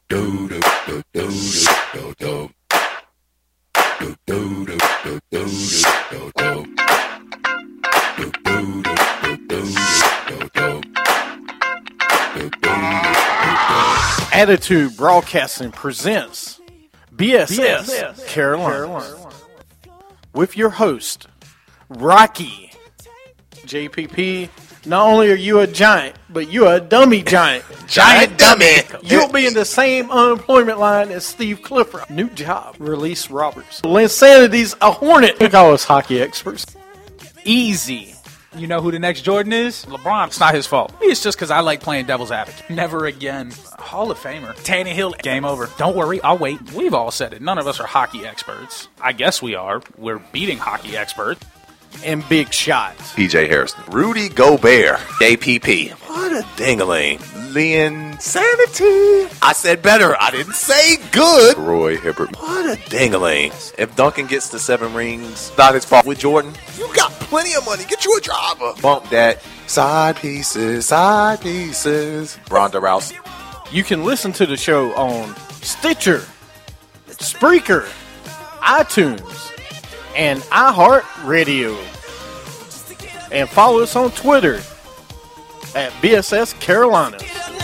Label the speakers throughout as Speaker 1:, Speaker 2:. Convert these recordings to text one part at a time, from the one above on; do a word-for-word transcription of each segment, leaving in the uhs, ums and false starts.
Speaker 1: Attitude Broadcasting presents B S S Carolina with your host, Rocky. J P P, not only are you a giant, but you're a dummy giant.
Speaker 2: Giant dummy.
Speaker 1: You'll be in the same unemployment line as Steve Clifford. New job, Release Roberts. Linsanity's a hornet. We call us hockey experts. Easy.
Speaker 3: You know who the next Jordan is? LeBron. It's not his fault. It's just because I like playing devil's advocate. Never again. Hall of Famer. Tannehill. Game over. Don't worry, I'll wait. We've all said it. None of us are hockey experts. I guess we are. We're beating hockey experts.
Speaker 1: And big shots.
Speaker 2: P J Harrison. Rudy Gobert. J P P. What a dingling. Linsanity. I said better. I didn't say good. Roy Hibbert. What a dingling. If Duncan gets the seven rings, not his fault. With Jordan, you got plenty of money. Get you a driver. Bump that. Side pieces. Side pieces. Ronda Rousey.
Speaker 1: You can listen to the show on Stitcher, Spreaker, iTunes, and iHeartRadio. And follow us on Twitter at B S S Carolina.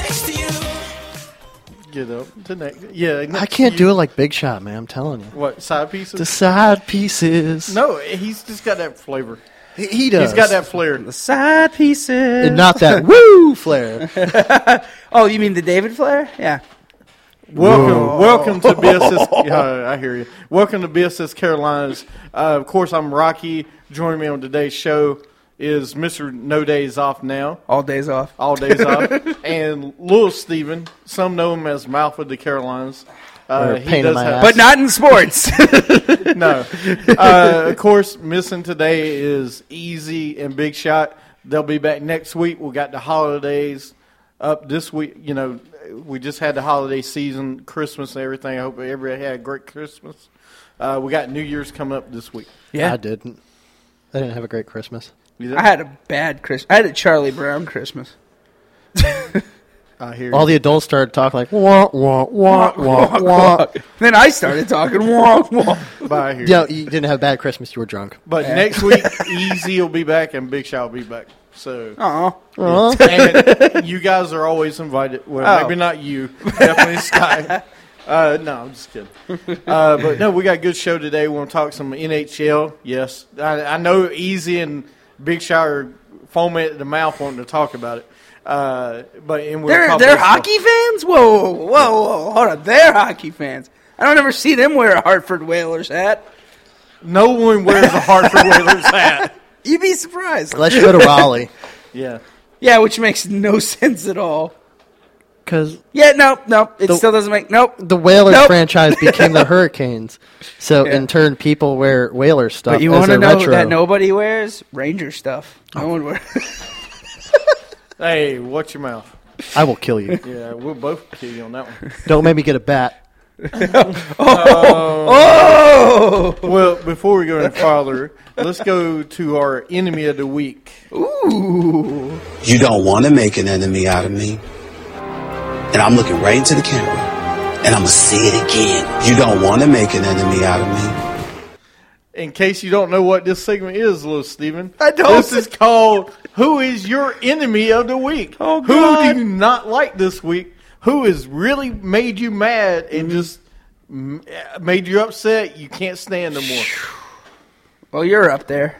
Speaker 1: Get up to next. Yeah,
Speaker 4: I can't you, do it like Big Shot, man. I'm telling you.
Speaker 1: What, side pieces?
Speaker 4: The side pieces.
Speaker 1: No, he's just got that flavor.
Speaker 4: He, he does.
Speaker 1: He's got that flair.
Speaker 5: The side pieces.
Speaker 4: And not that woo flair.
Speaker 5: Oh, you mean the David flair? Yeah.
Speaker 1: Welcome,
Speaker 5: Whoa.
Speaker 1: welcome to B S S. Yeah, I hear you. Welcome to B S S Carolinas. Uh, of course, I'm Rocky. Joining me on today's show is Mister No Days Off Now.
Speaker 5: All days off.
Speaker 1: All days off. And Little Steven. Some know him as Mouth of the Carolinas. Uh, he does have,
Speaker 5: but not in sports.
Speaker 1: No. Uh, of course, missing today is Easy and Big Shot. They'll be back next week. We got the holidays up this week. You know, we just had the holiday season, Christmas and everything. I hope everybody had a great Christmas. Uh, we got New Year's coming up this week.
Speaker 4: Yeah, I didn't. I didn't have a great Christmas.
Speaker 5: I had a bad Christmas. I had a Charlie Brown Christmas.
Speaker 1: I hear
Speaker 4: All
Speaker 1: you.
Speaker 4: the adults started talking like, wah, wah, wah, wah, wah.
Speaker 5: Then I started talking, wah, wah.
Speaker 1: But I hear
Speaker 4: Yeah,
Speaker 1: you.
Speaker 4: you didn't have a bad Christmas. You were drunk.
Speaker 1: But
Speaker 5: Yeah.
Speaker 1: next week, Easy will be back and Big Shot will be back. So,
Speaker 5: Aw.
Speaker 1: and you guys are always invited. Well,
Speaker 5: Oh.
Speaker 1: maybe not you. Definitely Sky. Uh, no, I'm just kidding. Uh, but no, we got a good show today. We want to talk some N H L. Yes, I, I know Easy and Big Shot are foaming at the mouth wanting to talk about it. Uh, but and we'll
Speaker 5: They're,
Speaker 1: talk
Speaker 5: they're
Speaker 1: baseball.
Speaker 5: hockey fans? Whoa, whoa, whoa, whoa. Hold on. They're hockey fans. I don't ever see them wear a Hartford Whalers hat.
Speaker 1: No one wears a Hartford Whalers hat.
Speaker 5: You'd be surprised.
Speaker 4: Unless you go to Raleigh.
Speaker 1: Yeah.
Speaker 5: Yeah, which makes no sense at all.
Speaker 4: Because
Speaker 5: Yeah, no, no. It
Speaker 4: The-
Speaker 5: still doesn't make... Nope.
Speaker 4: the Whalers
Speaker 5: Nope.
Speaker 4: franchise became the Hurricanes. So,
Speaker 5: Yeah.
Speaker 4: in turn, people wear Whalers stuff
Speaker 5: But you
Speaker 4: as
Speaker 5: want to
Speaker 4: a
Speaker 5: know
Speaker 4: retro.
Speaker 5: that nobody wears? Ranger stuff. No one wears...
Speaker 1: Hey, watch your mouth.
Speaker 4: I will kill you.
Speaker 1: Yeah, we'll both kill you on that one.
Speaker 4: Don't make me get a bat.
Speaker 5: Oh!
Speaker 1: Well, before we go any farther, let's go to our enemy of the week.
Speaker 5: Ooh.
Speaker 6: You don't want to make an enemy out of me. And I'm looking right into the camera. And I'm going to say it again. You don't want to make an enemy out of me.
Speaker 1: In case you don't know what this segment is, little Steven.
Speaker 5: I don't.
Speaker 1: This is called Who is Your Enemy of the Week?
Speaker 5: Oh,
Speaker 1: Who
Speaker 5: God.
Speaker 1: do you not like this week? Who has really made you mad and just m- made you upset? You can't stand no more.
Speaker 5: Well, you're up there.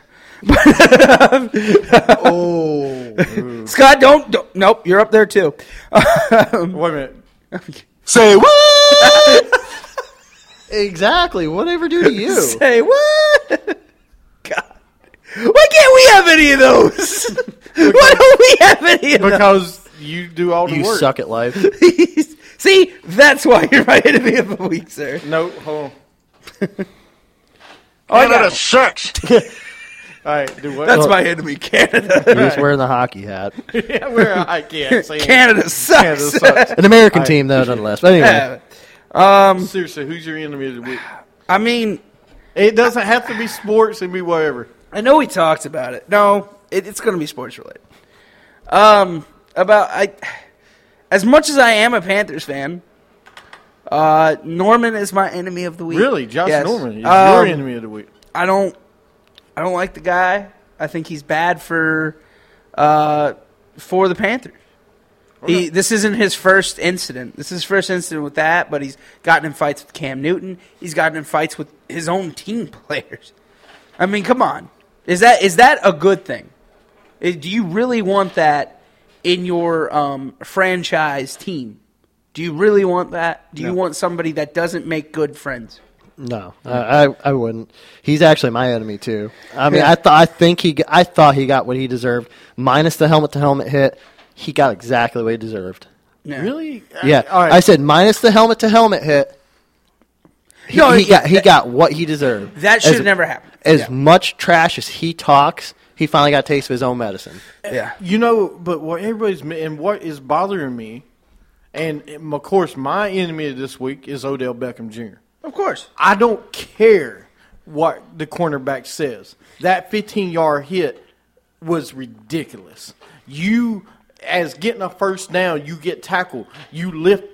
Speaker 1: Oh.
Speaker 5: Scott, don't, don't... Nope, you're up there, too.
Speaker 1: Wait a minute.
Speaker 2: Say what?
Speaker 4: Exactly. Whatever do to you?
Speaker 5: Say what? God. Why can't we have any of those? Why don't we have any of those?
Speaker 1: Because you do all the
Speaker 4: You
Speaker 1: work.
Speaker 4: suck at life.
Speaker 5: See, that's why you're my enemy of the week, sir.
Speaker 1: No, hold on.
Speaker 5: Oh, I got
Speaker 2: sucks.
Speaker 1: All right, do what?
Speaker 5: That's my enemy, Canada.
Speaker 4: You're just wearing the hockey hat.
Speaker 1: Yeah, where I can't say it.
Speaker 5: Canada sucks.
Speaker 1: Canada sucks.
Speaker 4: An American
Speaker 1: I-
Speaker 4: team, though, nonetheless. But anyway.
Speaker 5: Yeah. Um,
Speaker 1: Seriously, who's your enemy of the week?
Speaker 5: I mean,
Speaker 1: It doesn't have to be sports. It can be whatever.
Speaker 5: I know we talked about it. No, it, it's going to be sports related. Um, about I, as much as I am a Panthers fan, Uh, Norman is my enemy of the week.
Speaker 1: Really, Josh
Speaker 5: Yes.
Speaker 1: Norman is
Speaker 5: Um,
Speaker 1: your enemy of the week.
Speaker 5: I don't, I don't like the guy. I think he's bad for, uh, for the Panthers. He, this isn't his first incident. This is his first incident with that, but he's gotten in fights with Cam Newton. He's gotten in fights with his own team players. I mean, come on. Is that is that a good thing? Eh, Do you really want that in your um, franchise team? Do you really want that? Do you
Speaker 1: No.
Speaker 5: want somebody that doesn't make good friends?
Speaker 4: No, I, I I wouldn't. He's actually my enemy too. I mean,
Speaker 5: Yeah.
Speaker 4: I thought I think he g- I thought he got what he deserved, minus the helmet to helmet hit. He got exactly what he deserved.
Speaker 5: Yeah.
Speaker 1: Really?
Speaker 4: Yeah,
Speaker 1: All right.
Speaker 4: I said minus the helmet to helmet hit. He,
Speaker 5: No,
Speaker 4: he
Speaker 5: he-
Speaker 4: got he
Speaker 5: that-
Speaker 4: got what he deserved.
Speaker 5: That should
Speaker 4: As-
Speaker 5: have never happened.
Speaker 4: As
Speaker 5: Yeah.
Speaker 4: much trash as he talks, he finally got a taste of his own medicine.
Speaker 5: Yeah.
Speaker 1: You know, but what everybody's and what is bothering me, and of course, my enemy of this week is Odell Beckham Junior
Speaker 5: Of course.
Speaker 1: I don't care what the cornerback says. That fifteen-yard hit was ridiculous. You, as getting a first down, you get tackled. You lift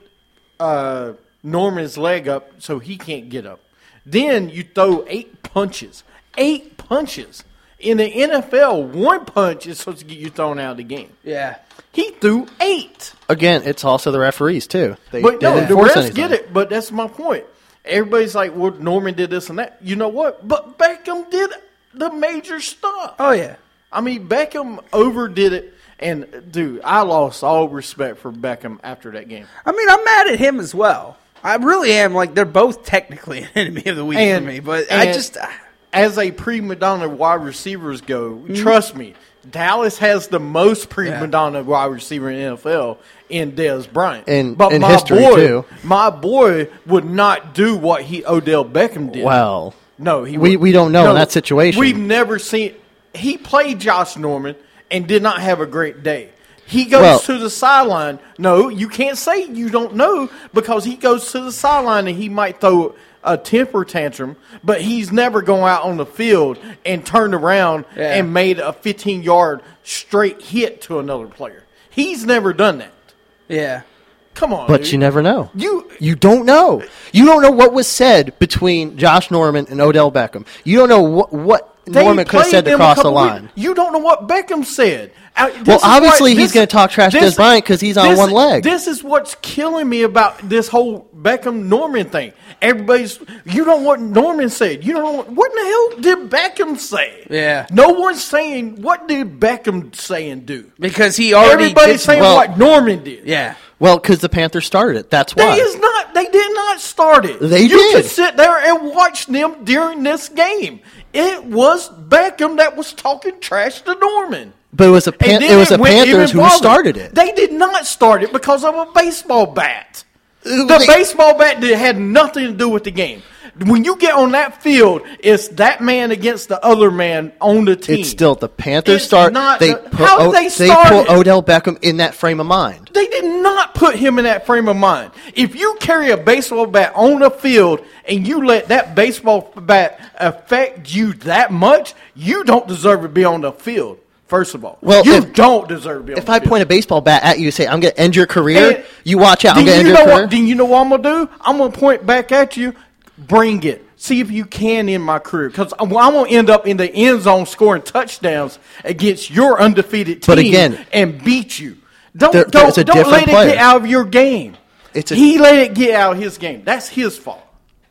Speaker 1: uh, Norman's leg up so he can't get up. Then you throw eight punches. Eight punches. In the N F L, one punch is supposed to get you thrown out of the game.
Speaker 5: Yeah.
Speaker 1: He threw eight.
Speaker 4: Again, it's also the referees too. They,
Speaker 1: But
Speaker 4: they
Speaker 1: no,
Speaker 4: didn't
Speaker 1: the
Speaker 4: force
Speaker 1: refs
Speaker 4: anything.
Speaker 1: get it. But that's my point. Everybody's like, well, Norman did this and that. You know what? But Beckham did the major stuff.
Speaker 5: Oh, yeah.
Speaker 1: I mean, Beckham overdid it. And, dude, I lost all respect for Beckham after that game.
Speaker 5: I mean, I'm mad at him as well. I really am. Like, they're both technically an enemy of the week
Speaker 1: And-
Speaker 5: for me. But I
Speaker 1: and
Speaker 5: just. uh,
Speaker 1: As a prima donna wide receivers go,
Speaker 5: Mm-hmm.
Speaker 1: trust me, Dallas has the most prima donna wide receiver in the N F L in Dez Bryant.
Speaker 4: In-
Speaker 1: but
Speaker 4: in
Speaker 1: my
Speaker 4: history,
Speaker 1: boy,
Speaker 4: too.
Speaker 1: my boy would not do what he Odell Beckham did.
Speaker 4: Well,
Speaker 1: No, he
Speaker 4: we-
Speaker 1: would-
Speaker 4: we don't know in that situation.
Speaker 1: We've never seen. He played Josh Norman and did not have a great day. He goes
Speaker 4: Well-
Speaker 1: to the sideline. No, you can't say you don't know because he goes to the sideline and he might throw a temper tantrum, but he's never gone out on the field and turned around
Speaker 5: Yeah.
Speaker 1: and made a fifteen-yard straight hit to another player. He's never done that.
Speaker 5: Yeah.
Speaker 1: Come on,
Speaker 4: but
Speaker 1: dude.
Speaker 4: you never know.
Speaker 1: You
Speaker 4: You don't know. You don't know what was said between Josh Norman and Odell Beckham. You don't know what, what
Speaker 1: They
Speaker 4: Norman could have
Speaker 1: played
Speaker 4: said to
Speaker 1: them a
Speaker 4: cross the
Speaker 1: couple
Speaker 4: line.
Speaker 1: weeks- You don't know what Beckham said. Uh, this
Speaker 4: Well,
Speaker 1: is
Speaker 4: obviously
Speaker 1: why-
Speaker 4: he's
Speaker 1: this-
Speaker 4: gonna talk trash to
Speaker 1: this-
Speaker 4: Dez Bryant 'cause he's on
Speaker 1: this-
Speaker 4: one leg.
Speaker 1: This is what's killing me about this whole Beckham Norman thing. Everybody's, you don't know what Norman said. You don't know what, what in the hell did Beckham say?
Speaker 5: Yeah.
Speaker 1: No one's saying what did Beckham say and do.
Speaker 5: Because he already.
Speaker 1: Everybody's
Speaker 5: did-
Speaker 1: saying
Speaker 4: well-
Speaker 1: what Norman did.
Speaker 5: Yeah.
Speaker 4: Well, because the Panthers started it. That's
Speaker 1: They
Speaker 4: why.
Speaker 1: is not. They did not start it.
Speaker 4: They
Speaker 1: you
Speaker 4: did.
Speaker 1: could sit there and watch them during this game. It was Beckham that was talking trash to Norman.
Speaker 4: But it was a Pan-
Speaker 1: And then
Speaker 4: it was the
Speaker 1: went
Speaker 4: Panthers
Speaker 1: even
Speaker 4: who
Speaker 1: farther.
Speaker 4: started it.
Speaker 1: They did not start it because of a baseball bat. The
Speaker 4: They-
Speaker 1: baseball bat did, had nothing to do with the game. When you get on that field, it's that man against the other man on the team.
Speaker 4: It's still the Panthers
Speaker 1: It's
Speaker 4: start.
Speaker 1: not
Speaker 4: They
Speaker 1: the-
Speaker 4: put
Speaker 1: how
Speaker 4: O-
Speaker 1: they
Speaker 4: they
Speaker 1: started?
Speaker 4: put Odell Beckham in that frame of mind.
Speaker 1: They did not put him in that frame of mind. If you carry a baseball bat on the field and you let that baseball bat affect you that much, you don't deserve to be on the field. First of all,
Speaker 4: Well,
Speaker 1: you
Speaker 4: if-
Speaker 1: don't deserve to be on
Speaker 4: If
Speaker 1: the
Speaker 4: I
Speaker 1: field.
Speaker 4: point a baseball bat at you and say, I'm going to end your career,
Speaker 1: And
Speaker 4: you watch out. I'm
Speaker 1: then
Speaker 4: going to end
Speaker 1: you
Speaker 4: your
Speaker 1: know
Speaker 4: career.
Speaker 1: what? Then you know what I'm gonna do? I'm gonna point back at you. Bring it. See if you can end my career because I'm, I'm gonna end up in the end zone scoring touchdowns against your undefeated team
Speaker 4: But again-
Speaker 1: and beat you. Don't
Speaker 4: There-
Speaker 1: don't
Speaker 4: there's a
Speaker 1: don't
Speaker 4: different
Speaker 1: let it
Speaker 4: player.
Speaker 1: get out of your game.
Speaker 4: It's a-
Speaker 1: he let it get out of his game. That's his fault.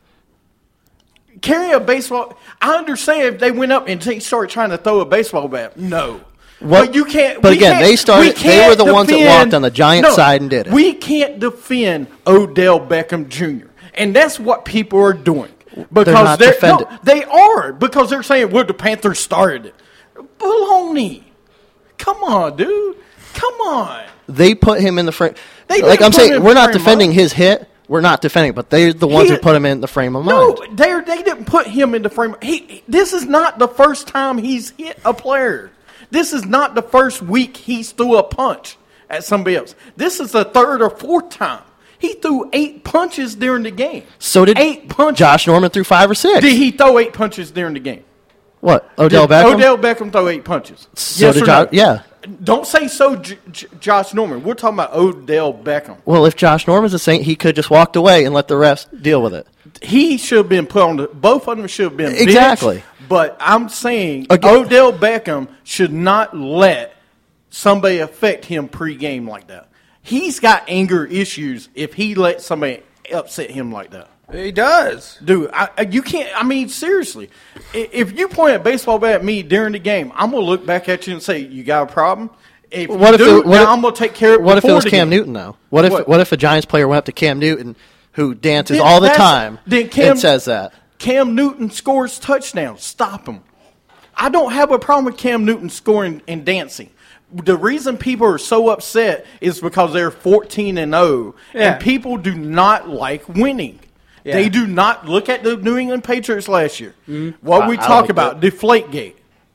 Speaker 1: Carry a baseball. I understand if they went up and they started trying to throw a baseball bat. No.
Speaker 4: Well,
Speaker 1: but you can't.
Speaker 4: but
Speaker 1: we
Speaker 4: again,
Speaker 1: can't-
Speaker 4: they started-
Speaker 1: we
Speaker 4: they
Speaker 1: can't
Speaker 4: were the ones that
Speaker 1: defend-
Speaker 4: walked on the Giants' side and did it.
Speaker 1: We can't defend Odell Beckham Junior And that's what people are doing. Because
Speaker 4: not
Speaker 1: they're,
Speaker 4: defending.
Speaker 1: no, they are. Because they're saying, well, the Panthers started it. Baloney. Come on, dude. Come on.
Speaker 4: They put him in the frame.
Speaker 1: They
Speaker 4: Like
Speaker 1: didn't
Speaker 4: I'm
Speaker 1: put him
Speaker 4: saying,
Speaker 1: in
Speaker 4: we're
Speaker 1: the
Speaker 4: not
Speaker 1: frame of
Speaker 4: defending
Speaker 1: mind.
Speaker 4: his hit. We're not defending, but they're the ones
Speaker 1: He-
Speaker 4: who put him in the frame of mind.
Speaker 1: No, they they didn't put him in the frame. He this is not the first time he's hit a player. This is not the first week he's threw a punch at somebody else. This is the third or fourth time. He threw eight punches during the game.
Speaker 4: So did
Speaker 1: eight punches.
Speaker 4: Josh Norman threw five or six.
Speaker 1: Did he throw eight punches during the game?
Speaker 4: What? Odell
Speaker 1: Did
Speaker 4: Beckham?
Speaker 1: Odell Beckham throw eight punches.
Speaker 4: So
Speaker 1: yes
Speaker 4: did
Speaker 1: or
Speaker 4: Josh.
Speaker 1: no?
Speaker 4: Yeah.
Speaker 1: Don't say so, J- J- Josh Norman. We're talking about Odell Beckham.
Speaker 4: Well, if Josh Norman's a Saint, he could just walked away and let the refs deal with it.
Speaker 1: He should have been put on the. Both of them should have been
Speaker 4: Exactly.
Speaker 1: benched, but I'm saying
Speaker 4: Again-
Speaker 1: Odell Beckham should not let somebody affect him pregame like that. He's got anger issues if he lets somebody upset him like that.
Speaker 5: He does.
Speaker 1: Dude, I, I- you can't. I mean, seriously, I- if you point a baseball bat at me during the game, I'm gonna look back at you and say, "You got a problem." If
Speaker 4: What
Speaker 1: you
Speaker 4: if
Speaker 1: do,
Speaker 4: it- what
Speaker 1: now
Speaker 4: if-
Speaker 1: I'm gonna take care of it.
Speaker 4: What if it
Speaker 1: before
Speaker 4: was
Speaker 1: the
Speaker 4: Cam
Speaker 1: game.
Speaker 4: Newton, though? What if
Speaker 1: What?
Speaker 4: what if a Giants player went up to Cam Newton, who dances
Speaker 1: Then
Speaker 4: all the
Speaker 1: that's-
Speaker 4: time,
Speaker 1: then Cam-
Speaker 4: and says that?
Speaker 1: Cam Newton scores touchdowns. Stop him. I don't have a problem with Cam Newton scoring and dancing. The reason people are so upset is because they're fourteen and oh,
Speaker 5: Yeah.
Speaker 1: and people do not like winning.
Speaker 5: Yeah.
Speaker 1: They do not look at the New England Patriots last year. What
Speaker 4: I-
Speaker 1: we
Speaker 4: I
Speaker 1: talk
Speaker 4: like
Speaker 1: about, Deflategate.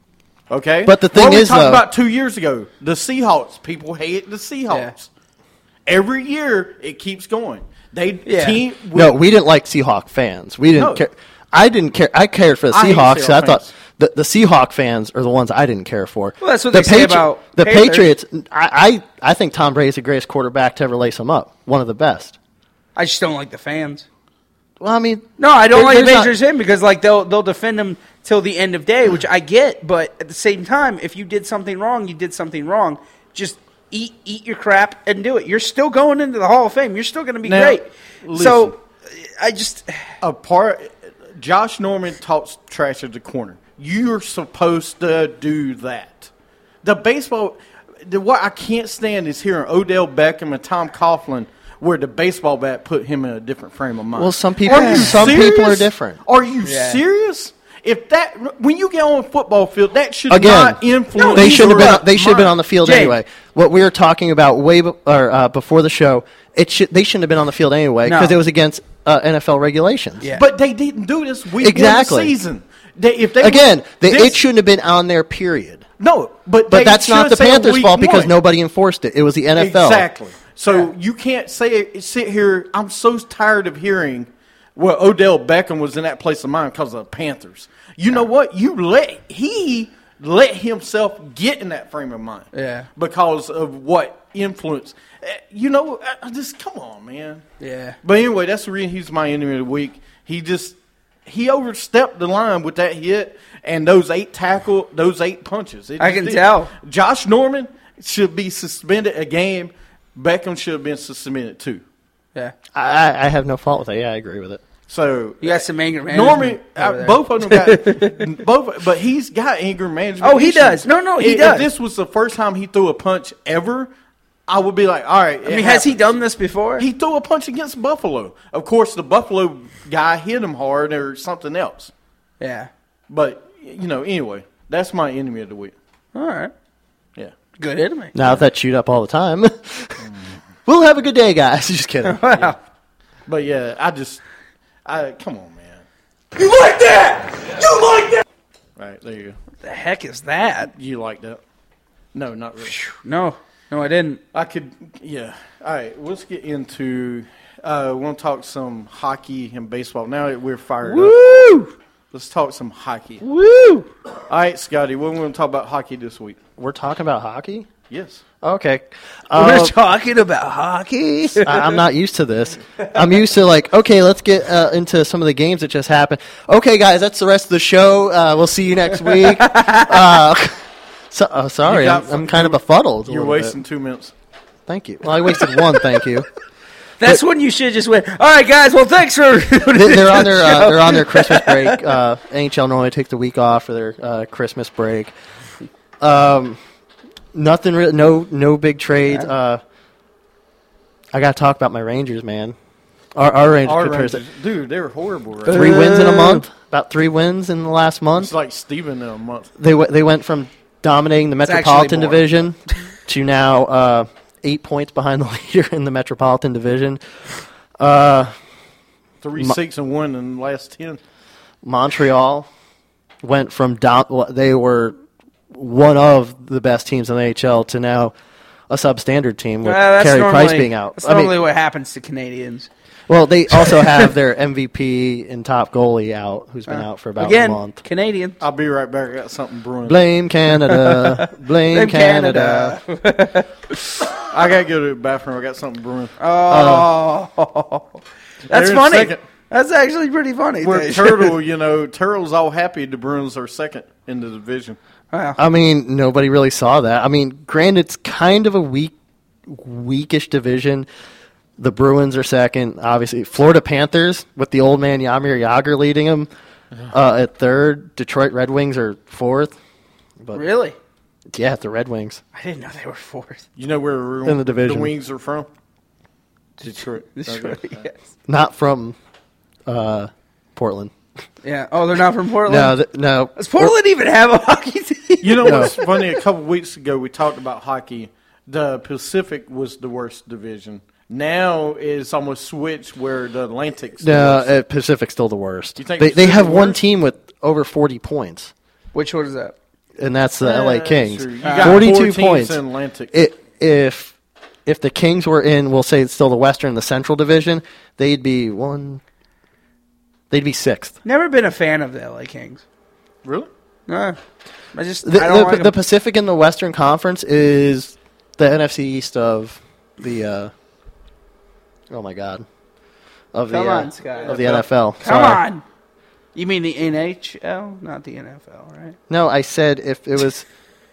Speaker 1: Okay,
Speaker 4: But the thing
Speaker 1: what
Speaker 4: is,
Speaker 1: we talked
Speaker 4: though-
Speaker 1: about two years ago, the Seahawks. People hate the Seahawks. Every year it keeps going. They
Speaker 5: Yeah.
Speaker 1: team.
Speaker 4: No, we didn't like Seahawk fans. We didn't
Speaker 1: No.
Speaker 4: care. I didn't care. I cared for the
Speaker 1: I hate
Speaker 4: Seahawks. 'cause I
Speaker 1: Seahawks
Speaker 4: thought
Speaker 1: fans.
Speaker 4: the, the Seahawk fans are the ones I didn't care for.
Speaker 5: Well, that's what
Speaker 4: the
Speaker 5: they say about
Speaker 4: the
Speaker 5: Panthers.
Speaker 4: Patriots. I, I I think Tom Brady's the greatest quarterback to ever lace them up. One of the best.
Speaker 5: I just don't like the fans.
Speaker 4: Well, I mean,
Speaker 5: No, I don't
Speaker 4: there-
Speaker 5: like the
Speaker 4: there's not-
Speaker 5: Patriots in because like they'll they'll defend him till the end of day, which I get. But at the same time, if you did something wrong, you did something wrong. Just eat eat your crap and do it. You're still going into the Hall of Fame. You're still going to be
Speaker 1: Now,
Speaker 5: great.
Speaker 1: listen.
Speaker 5: So I just
Speaker 1: a part. Josh Norman talks trash at the corner. You're supposed to do that. The baseball, the, what I can't stand is hearing Odell Beckham and Tom Coughlin, where the baseball bat put him in a different frame of mind.
Speaker 4: Well, some people-
Speaker 1: Are you
Speaker 4: some
Speaker 1: serious?
Speaker 4: people are different.
Speaker 1: Are you
Speaker 5: Yeah.
Speaker 1: serious? If that when you get on a football field, that should
Speaker 4: Again,
Speaker 1: not influence.
Speaker 4: they should have
Speaker 1: your
Speaker 4: been. They should have been
Speaker 1: mind.
Speaker 4: on the field
Speaker 5: Jay.
Speaker 4: anyway. What we were talking about way be, or uh, before the show, it should they shouldn't have been on the field anyway because
Speaker 5: No.
Speaker 4: it was against uh, N F L regulations.
Speaker 5: Yeah.
Speaker 1: But they didn't do this week
Speaker 4: Exactly.
Speaker 1: one season. They, if they
Speaker 4: Again, they,
Speaker 1: this-
Speaker 4: it shouldn't have been on there. Period.
Speaker 1: no, but
Speaker 4: But
Speaker 1: they
Speaker 4: that's not
Speaker 1: should
Speaker 4: the
Speaker 1: say
Speaker 4: Panthers'
Speaker 1: week
Speaker 4: fault because
Speaker 1: one.
Speaker 4: nobody enforced it. It was the N F L.
Speaker 1: Exactly. So you can't say sit here. I'm so tired of hearing, well, Odell Beckham was in that place of mind because of the Panthers. You know what? You let he let himself get in that frame of mind.
Speaker 5: Yeah.
Speaker 1: Because of what influence. Eh, You know, I- I just come on, man.
Speaker 5: yeah.
Speaker 1: But anyway, that's the reason he's my enemy of the week. He just he overstepped the line with that hit and those eight tackle, those eight punches. It
Speaker 5: I
Speaker 1: just
Speaker 5: can
Speaker 1: did.
Speaker 5: tell.
Speaker 1: Josh Norman should be suspended a game. Beckham should have been suspended too.
Speaker 5: Yeah.
Speaker 4: I, I have no fault with it. Yeah, I agree with it.
Speaker 1: So
Speaker 5: You got some anger management.
Speaker 1: Norman,
Speaker 5: over
Speaker 1: uh,
Speaker 5: there.
Speaker 1: both of them got both, but he's got anger management.
Speaker 5: Oh, he
Speaker 1: issues.
Speaker 5: does. No, no, he
Speaker 1: if,
Speaker 5: does.
Speaker 1: If this was the first time he threw a punch ever, I would be like, all right.
Speaker 5: I mean, has he done this before?
Speaker 1: He threw a punch against Buffalo. Of course, the Buffalo guy hit him hard or something else.
Speaker 5: yeah.
Speaker 1: But, you know, anyway, that's my enemy of the week.
Speaker 5: All right.
Speaker 1: Yeah.
Speaker 5: Good enemy.
Speaker 4: Now if that shoot up all the time, we'll have a good day, guys. Just kidding.
Speaker 5: Wow.
Speaker 1: But, yeah, I just, I come on, man.
Speaker 2: You like that? You like that?
Speaker 1: All right, there you go.
Speaker 5: What the heck is that?
Speaker 1: You like that? No, not really.
Speaker 5: No. No, I didn't.
Speaker 1: I could, yeah. All right, let's get into, uh, we want to talk some hockey and baseball. Now that we're fired up,
Speaker 5: Woo!
Speaker 1: let's talk some hockey.
Speaker 5: Woo!
Speaker 1: All right, Scotty, what are we going to talk about hockey this week?
Speaker 4: We're talking about hockey.
Speaker 1: Yes.
Speaker 4: Okay.
Speaker 5: We're
Speaker 4: Uh,
Speaker 5: talking about hockey.
Speaker 4: I- I'm not used to this. I'm used to like, okay, let's get uh, into some of the games that just happened. Okay, guys, that's the rest of the show. Uh, we'll see you next week. uh, so, oh, sorry,
Speaker 1: You got-
Speaker 4: I'm, I'm kind of befuddled. a
Speaker 1: You're
Speaker 4: little
Speaker 1: wasting
Speaker 4: bit.
Speaker 1: two minutes.
Speaker 4: Thank you. Well, I wasted one. Thank you.
Speaker 5: That's when you should just went. All right, guys. Well, thanks for.
Speaker 4: They- They're on their uh, they're on their Christmas break. Uh, N H L normally takes the week off for their uh, Christmas break. Um, nothing. Re- no no big trades. Uh, I got to talk about my Rangers, man. Our, our Rangers,
Speaker 1: Our
Speaker 4: compares-
Speaker 1: Rangers, dude, they were horrible. Right?
Speaker 4: three wins in a month. About three wins in the last month.
Speaker 1: It's like Steven in a month.
Speaker 4: They w- they went from dominating the
Speaker 5: It's actually
Speaker 4: Metropolitan
Speaker 5: more.
Speaker 4: Division to now uh, eight points behind the leader in the Metropolitan Division. Uh,
Speaker 1: Three,
Speaker 4: Mo-
Speaker 1: six, and one in the last ten.
Speaker 4: Montreal went from dom- well, they were one of the best teams in the N H L to now a substandard team with
Speaker 5: Well, that's
Speaker 4: Carey
Speaker 5: normally,
Speaker 4: Price being out.
Speaker 5: That's
Speaker 4: I mean,
Speaker 5: normally what happens to Canadians.
Speaker 4: Well, they also have their M V P and top goalie out, who's been
Speaker 5: Uh,
Speaker 4: out for about
Speaker 5: Again,
Speaker 4: a month.
Speaker 5: Canadian.
Speaker 1: I'll be right back. I got something brewing.
Speaker 4: Blame Canada. Blame,
Speaker 5: Blame
Speaker 4: Canada.
Speaker 5: Canada.
Speaker 1: I got to go to the bathroom. I got something brewing.
Speaker 5: Oh. That's
Speaker 1: They're in
Speaker 5: funny.
Speaker 1: second.
Speaker 5: That's actually pretty funny.
Speaker 1: Where Turtle, you know, Turtle's all happy the Bruins are second in the division.
Speaker 5: Wow.
Speaker 4: I mean, nobody really saw that. I mean, granted, it's kind of a weak, weakish division. The Bruins are second, obviously. Florida Panthers, with the old man Jaromir Jagr leading them uh, at third. Detroit Red Wings are fourth. But
Speaker 5: Really?
Speaker 4: yeah, the Red Wings.
Speaker 5: I didn't know they were fourth.
Speaker 1: You know where
Speaker 4: In the division.
Speaker 1: the Wings are from? Detroit.
Speaker 5: Detroit,
Speaker 1: Okay.
Speaker 5: yes.
Speaker 4: Not from uh, Portland.
Speaker 5: Yeah. Oh, they're not from Portland?
Speaker 4: No, th- no.
Speaker 5: Does Portland even have a hockey team?
Speaker 1: You know
Speaker 4: No.
Speaker 1: what's funny? A couple weeks ago, we talked about hockey. The Pacific was the worst division. Now it's almost switched where the Atlantic's the
Speaker 4: No,
Speaker 1: worst.
Speaker 4: uh, Pacific's still the worst.
Speaker 1: You think
Speaker 4: They, they
Speaker 1: Pacific
Speaker 4: have one
Speaker 1: worse?
Speaker 4: team with over forty points,
Speaker 5: Which one is that?
Speaker 4: and that's the L A
Speaker 1: Yeah,
Speaker 4: Kings.
Speaker 1: sure. You
Speaker 5: Uh,
Speaker 1: got
Speaker 4: forty-two
Speaker 1: four teams
Speaker 4: points.
Speaker 1: in Atlantic.
Speaker 4: It, if if the Kings were in, we'll say it's still the Western, the Central Division, they'd be one. They'd be sixth.
Speaker 5: Never been a fan of the L A Kings.
Speaker 1: Really?
Speaker 5: No. I just,
Speaker 4: The,
Speaker 5: I don't
Speaker 4: the,
Speaker 5: like
Speaker 4: the
Speaker 5: 'em.
Speaker 4: Pacific and the Western Conference is the N F C East of the. Uh, oh my God, of the
Speaker 5: Come
Speaker 4: uh,
Speaker 5: on, Sky.
Speaker 4: of the N F L.
Speaker 5: Come
Speaker 4: Sorry.
Speaker 5: on. You mean the N H L? Not the N F L, right?
Speaker 4: No, I said if it was.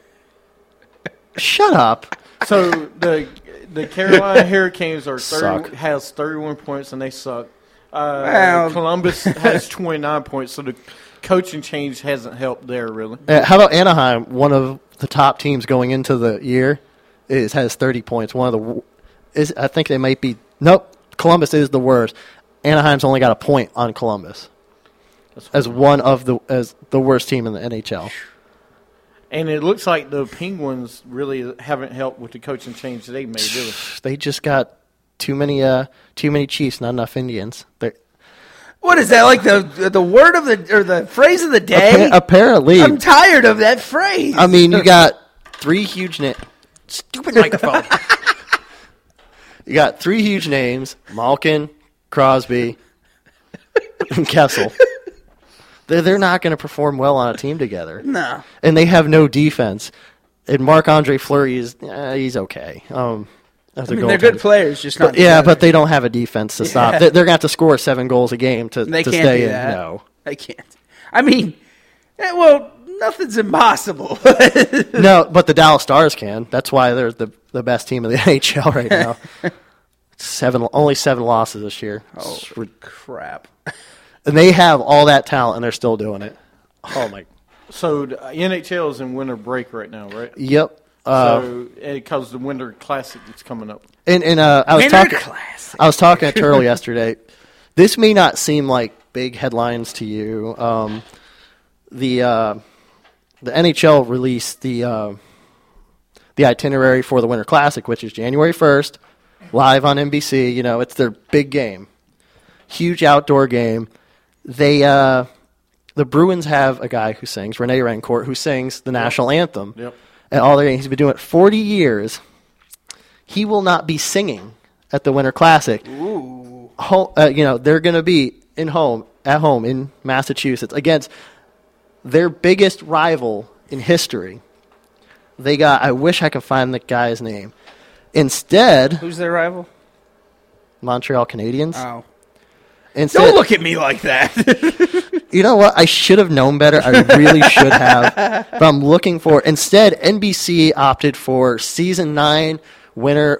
Speaker 4: Shut up.
Speaker 1: So the the Carolina Hurricanes are
Speaker 4: Suck.
Speaker 1: thirty, has thirty-one points and they suck. Uh,
Speaker 5: Well-
Speaker 1: Columbus has twenty-nine points, so the coaching change hasn't helped there really.
Speaker 4: Uh, how about Anaheim? One of the top teams going into the year is has thirty points. One of the w- is I think they might be nope. Columbus is the worst. Anaheim's only got a point on Columbus as one of the as the worst team in the N H L.
Speaker 1: And it looks like the Penguins really haven't helped with the coaching change they made, really.
Speaker 4: They just got too many uh too many Chiefs, not enough Indians. They're,
Speaker 5: What is that, like the the word of the, or the phrase of the day?
Speaker 4: appa- apparently,
Speaker 5: I'm tired of that phrase.
Speaker 4: I mean, you got three huge names. Stupid microphone. You got three huge names: Malkin, Crosby, and Kessel. They're, they're not going to perform well on a team together.
Speaker 5: No.
Speaker 4: And they have no defense. And Marc-Andre Fleury is eh, he's okay. Um, as
Speaker 5: I
Speaker 4: a
Speaker 5: mean, they're good
Speaker 4: goaltender.
Speaker 5: players, just not
Speaker 4: But, yeah,
Speaker 5: together.
Speaker 4: but they don't have a defense to stop.
Speaker 5: Yeah.
Speaker 4: They're, they're going to have to score seven goals a game to,
Speaker 5: They
Speaker 4: to
Speaker 5: can't
Speaker 4: stay
Speaker 5: do
Speaker 4: in.
Speaker 5: that.
Speaker 4: No.
Speaker 5: They can't. I mean, eh, well, nothing's impossible.
Speaker 4: No, but the Dallas Stars can. That's why they're the, the best team in the N H L right now. Seven, only seven losses this year.
Speaker 5: Oh,
Speaker 4: It's rid-
Speaker 5: crap.
Speaker 4: And they have all that talent, and they're still doing it. Oh my!
Speaker 1: So the N H L is in winter break right now, right?
Speaker 4: Yep. Uh,
Speaker 1: so because the Winter Classic is coming up.
Speaker 4: and and uh, I was
Speaker 5: Winter
Speaker 4: talking.
Speaker 5: Classic.
Speaker 4: I was talking to Turtle yesterday. This may not seem like big headlines to you. Um, the uh, the N H L released the uh, the itinerary for the Winter Classic, which is January first, live on N B C. You know, it's their big game, huge outdoor game. They uh, the Bruins have a guy who sings, Rene Rancourt, who sings the national anthem
Speaker 1: Yep.
Speaker 4: at all their games. He's been doing it forty years. He will not be singing at the Winter Classic.
Speaker 5: Ooh.
Speaker 4: Ho- uh, you know, they're going to be in home at home in Massachusetts against their biggest rival in history. They got. I wish I could find the guy's name. Instead,
Speaker 5: Who's their rival?
Speaker 4: Montreal Canadiens.
Speaker 5: Oh.
Speaker 4: Instead,
Speaker 5: Don't look at me like that.
Speaker 4: You know what? I should have known better. I really should have. But I'm looking for. Instead, N B C opted for season nine winner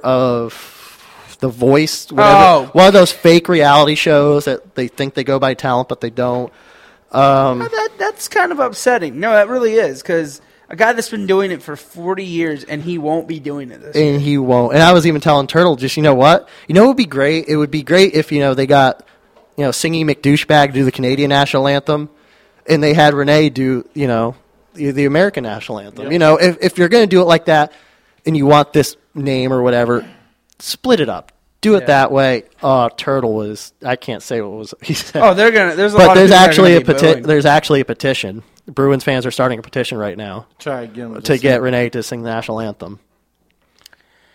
Speaker 4: of The Voice. Whatever.
Speaker 5: Oh.
Speaker 4: One of those fake reality shows that they think they go by talent, but they don't. Um,
Speaker 5: that That's kind of upsetting. No, that really is, because a guy that's been doing it for forty years, and he won't be doing it this year.
Speaker 4: and he won't. And I was even telling Turtle, just, you know what? You know what would be great? It would be great if, you know, they got, you know, Singy McDouchebag do the Canadian national anthem, and they had Renee do, you know, the, the American national anthem.
Speaker 1: Yep.
Speaker 4: You know, if if you're going to do it like that, and you want this name or whatever, split it up. Do it
Speaker 5: Yeah.
Speaker 4: that way. Oh, Turtle was, I can't say what was he said.
Speaker 5: Oh, they're gonna. There's a
Speaker 4: but
Speaker 5: lot
Speaker 4: there's
Speaker 5: of people that are
Speaker 4: actually a
Speaker 5: gonna be
Speaker 4: peti-
Speaker 5: booing.
Speaker 4: there's actually a petition. Bruins fans are starting a petition right now
Speaker 1: Try again. with
Speaker 4: to
Speaker 1: this
Speaker 4: get
Speaker 1: thing.
Speaker 4: Renee to sing the national anthem.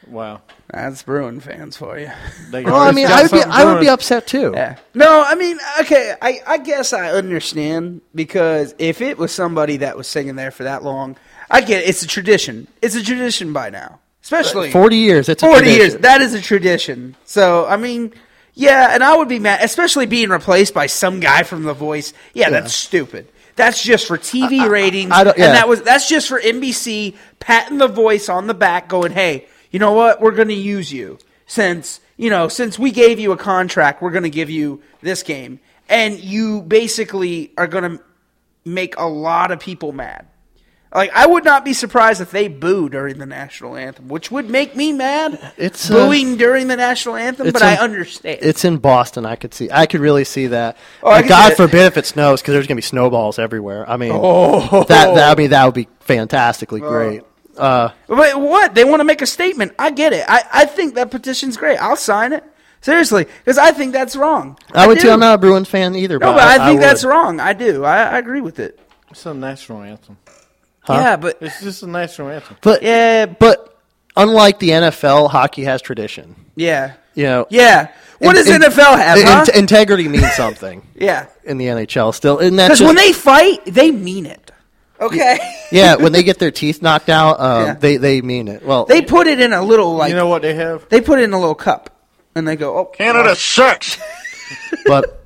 Speaker 1: Wow.
Speaker 5: That's Bruin fans for you.
Speaker 1: They
Speaker 4: Well, I mean,
Speaker 1: got
Speaker 4: I would be,
Speaker 1: something
Speaker 4: I would be
Speaker 1: brewing.
Speaker 4: upset too.
Speaker 5: Yeah. No, I mean, okay, I, I guess I understand because if it was somebody that was singing there for that long, I get it. It's a tradition. It's a tradition by now. Especially
Speaker 4: Forty years. It's a
Speaker 5: forty years.
Speaker 4: tradition.
Speaker 5: That is a tradition. So, I mean, yeah, and I would be mad, especially being replaced by some guy from The Voice. Yeah, that's stupid. That's just for T V ratings.
Speaker 4: I don't- yeah.
Speaker 5: And that was that's just for N B C patting The Voice on the back going, hey, you know what? We're going to use you. Since, you know, since we gave you a contract, we're going to give you this game. And you basically are going to make a lot of people mad. Like, I would not be surprised if they boo during the national anthem, which would make me mad.
Speaker 4: It's, uh,
Speaker 5: booing during the national anthem,
Speaker 4: it's
Speaker 5: but I
Speaker 4: in-
Speaker 5: understand.
Speaker 4: It's in Boston. I could see. I could really see that.
Speaker 5: Oh, I
Speaker 4: Like,
Speaker 5: can
Speaker 4: God
Speaker 5: see it.
Speaker 4: forbid if it snows, because there's going to be snowballs everywhere. I mean,
Speaker 5: Oh.
Speaker 4: that, that I mean that would be fantastically great. Uh,
Speaker 5: But what? They want to make a statement. I get it. I, I think that petition's great. I'll sign it. Seriously, because I think that's wrong.
Speaker 4: I, would
Speaker 5: do.
Speaker 4: too. I'm not a Bruins fan either.
Speaker 5: No,
Speaker 4: but
Speaker 5: but I, think
Speaker 4: would.
Speaker 5: that's wrong. I do. I, I agree with it.
Speaker 1: It's a national anthem.
Speaker 4: Huh?
Speaker 5: Yeah, but
Speaker 1: It's just a national anthem.
Speaker 4: But
Speaker 5: yeah,
Speaker 4: but unlike the N F L, hockey has tradition.
Speaker 5: yeah,
Speaker 4: You know.
Speaker 5: yeah. What
Speaker 4: In-
Speaker 5: does
Speaker 4: in-
Speaker 5: N F L have?
Speaker 4: in-
Speaker 5: huh?
Speaker 4: integrity means something
Speaker 5: yeah,
Speaker 4: in the N H L still, and that's
Speaker 5: because
Speaker 4: just,
Speaker 5: when they fight, they mean it. Okay.
Speaker 4: yeah, when they get their teeth knocked out, um,
Speaker 5: Yeah.
Speaker 4: they they mean it. Well,
Speaker 5: They put it in a little like
Speaker 1: You know what they have?
Speaker 5: they put it in a little cup, and they go, "Oh,
Speaker 2: Canada sucks.
Speaker 4: but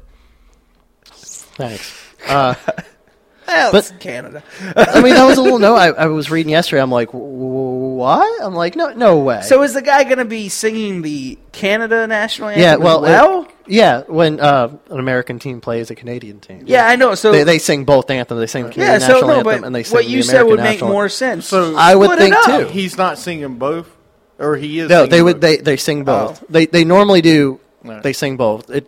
Speaker 4: thanks. Uh,
Speaker 5: well,
Speaker 4: But-
Speaker 5: it's Canada."
Speaker 4: I mean, that was a little note I, I was reading yesterday. I'm like, "Wh- what? I'm like, no, no way.
Speaker 5: So is the guy going to be singing the Canada national anthem?
Speaker 4: yeah,
Speaker 5: as
Speaker 4: well,
Speaker 5: well,
Speaker 4: uh, yeah, when uh, an American team plays a Canadian team,
Speaker 5: yeah, I know. So
Speaker 4: they they sing both anthems. They sing the
Speaker 5: yeah,
Speaker 4: Canadian
Speaker 5: so
Speaker 4: national
Speaker 5: no,
Speaker 4: anthem
Speaker 5: but
Speaker 4: and they sing
Speaker 5: what
Speaker 4: the
Speaker 5: you said
Speaker 4: American
Speaker 5: would make
Speaker 4: national
Speaker 5: more
Speaker 4: anthem.
Speaker 5: sense.
Speaker 1: So
Speaker 4: I would
Speaker 5: Split it
Speaker 4: think
Speaker 5: up.
Speaker 4: too.
Speaker 1: He's not singing both, or he is.
Speaker 4: No,
Speaker 1: singing
Speaker 4: they would.
Speaker 1: both?
Speaker 4: They they sing both.
Speaker 5: Oh.
Speaker 4: They they normally do.
Speaker 1: No.
Speaker 4: They sing both. It.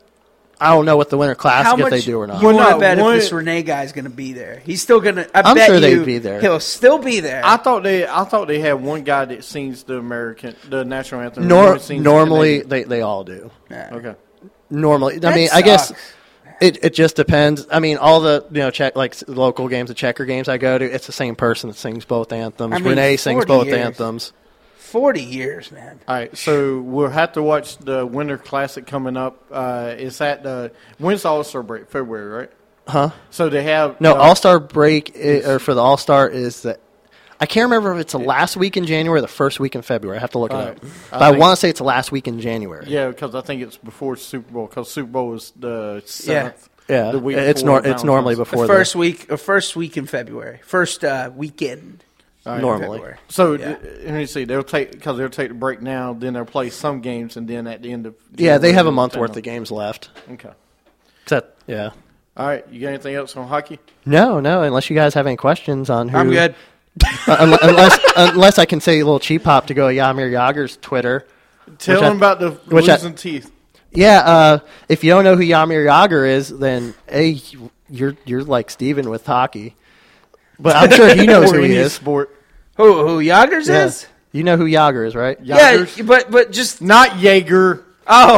Speaker 4: I don't know what the Winter Classic
Speaker 5: How
Speaker 4: if
Speaker 5: much
Speaker 4: they do or not.
Speaker 5: you want
Speaker 1: Well,
Speaker 5: to
Speaker 1: no,
Speaker 5: bet
Speaker 1: one-
Speaker 5: if this Renee guy's going to be there? He's still going to. I
Speaker 4: I'm
Speaker 5: bet
Speaker 4: sure
Speaker 5: you
Speaker 4: they'd be there.
Speaker 5: He'll still be there.
Speaker 1: I thought they. I thought they had one guy that sings the American, the national anthem. and
Speaker 4: Nor,
Speaker 1: one that sings the
Speaker 4: normally
Speaker 1: Canadian.
Speaker 4: they, they all do.
Speaker 5: Yeah.
Speaker 1: Okay.
Speaker 4: Normally, I
Speaker 5: That
Speaker 4: mean, I guess
Speaker 5: sucks.
Speaker 4: it, it just depends. I mean, all the you know check like s- local games, the checker games I go to, it's the same person that sings both anthems.
Speaker 5: I mean,
Speaker 4: Renee sings
Speaker 5: forty
Speaker 4: both
Speaker 5: years.
Speaker 4: anthems.
Speaker 5: Forty years, man.
Speaker 1: All right, so we'll have to watch the Winter Classic coming up. Uh, it's at the when's the All Star break? February, right?
Speaker 4: Huh?
Speaker 1: So they have
Speaker 4: No,
Speaker 1: uh,
Speaker 4: All Star break i or for the All Star is that I can't remember if it's the last week in January or the first week in February. I have to look it
Speaker 1: All
Speaker 4: up.
Speaker 1: right.
Speaker 4: But
Speaker 1: I
Speaker 4: I,
Speaker 1: think-
Speaker 4: want to say it's the last week in January.
Speaker 1: Yeah, because I think it's before Super Bowl. Because Super Bowl is the seventh.
Speaker 4: Yeah,
Speaker 1: the week
Speaker 4: it's
Speaker 1: before
Speaker 4: nor- it's normally
Speaker 1: Valentine's.
Speaker 4: before
Speaker 5: The first week, or first week in February, first uh, weekend.
Speaker 1: All
Speaker 5: in
Speaker 4: normally.
Speaker 5: February.
Speaker 1: So
Speaker 5: Yeah.
Speaker 1: th- let me see. They'll take because they'll take the break now. Then they'll play some games, and then at the end of
Speaker 4: Yeah, they
Speaker 1: January,
Speaker 4: have a
Speaker 1: they'll
Speaker 4: month
Speaker 1: play
Speaker 4: worth
Speaker 1: them.
Speaker 4: of games left.
Speaker 1: Okay.
Speaker 4: Except, yeah.
Speaker 1: All right. You got anything else on hockey?
Speaker 4: No, no, unless you guys have any questions on who.
Speaker 5: I'm good.
Speaker 4: Uh, un- unless unless I can say a little cheap hop to go Yamir Yager's Twitter.
Speaker 1: Tell
Speaker 4: Which I-
Speaker 1: them about the
Speaker 4: which I-
Speaker 1: losing teeth.
Speaker 4: Yeah, uh, if you don't know who Yamir Yager is, then hey, you're you're like Steven with hockey. But I'm sure he knows
Speaker 1: Or
Speaker 4: who he
Speaker 1: any
Speaker 4: is.
Speaker 1: Sport.
Speaker 5: Who who Yoggers
Speaker 4: Yeah.
Speaker 5: is?
Speaker 4: You know who Yager is, right?
Speaker 1: Yoggers?
Speaker 5: Yeah, but but just
Speaker 1: Not Jaeger.
Speaker 5: oh,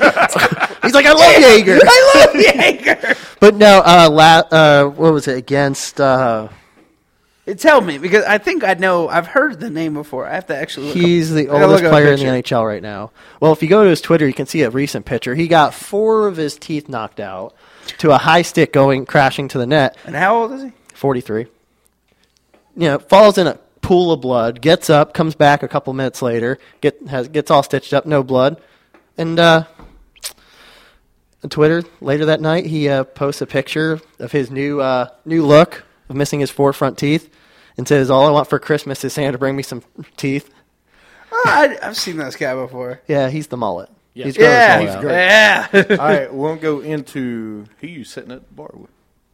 Speaker 4: He's like, I love Yager.
Speaker 5: I love Jaeger.
Speaker 4: But no, uh, la- uh, what was it against? Uh,
Speaker 5: Tell me, because I think I know. I've heard the name before. I have to actually. Look
Speaker 4: he's
Speaker 5: up.
Speaker 4: the
Speaker 5: I gotta
Speaker 4: oldest
Speaker 5: look up a
Speaker 4: player in the
Speaker 5: picture.
Speaker 4: N H L right now. Well, if you go to his Twitter, you can see a recent picture. He got four of his teeth knocked out to a high stick going crashing to the net.
Speaker 5: And how old is he?
Speaker 4: forty-three. You know, falls in a pool of blood, gets up, comes back a couple minutes later, get has gets all stitched up, no blood, and uh, on Twitter later that night he uh, posts a picture of his new uh, new look of missing his four front teeth, and says, "All I want for Christmas is Santa to bring me some teeth."
Speaker 5: Oh, I, I've seen this guy before.
Speaker 4: Yeah, he's the mullet.
Speaker 1: Yeah.
Speaker 4: He's growing his
Speaker 5: Yeah,
Speaker 4: mullet out.
Speaker 1: great.
Speaker 5: yeah.
Speaker 1: All right, we'll go into who you sitting at the bar with.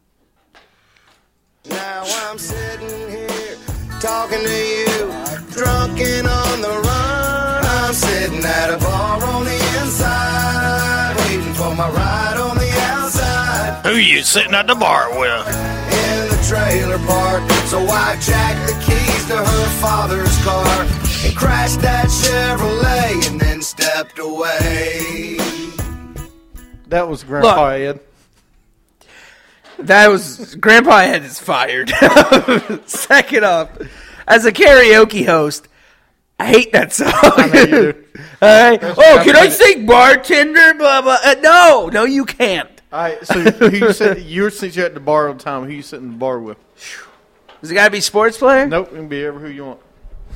Speaker 7: Now I'm sitting here talking to you, drunk and on the run. I'm sitting at a bar on the inside, waiting for my ride on the outside.
Speaker 2: Who you sitting at the bar with?
Speaker 7: In the trailer park, so I jacked the keys to her father's car and crashed that Chevrolet and then stepped away.
Speaker 1: That was Grandpa Ed.
Speaker 5: That was Grandpa Ed is fired. Second up, as a karaoke host, I hate that song.
Speaker 1: I know you do.
Speaker 5: All right.
Speaker 1: That's-
Speaker 5: Oh,
Speaker 1: that's
Speaker 5: can I
Speaker 1: right.
Speaker 5: sing bartender? Blah blah. Uh, no, no, you can't.
Speaker 1: All right, so who you sit, you're since you're at the bar all the time. Who you sitting in the bar with?
Speaker 5: Does it got to be sports player?
Speaker 1: Nope, it can be ever who you want.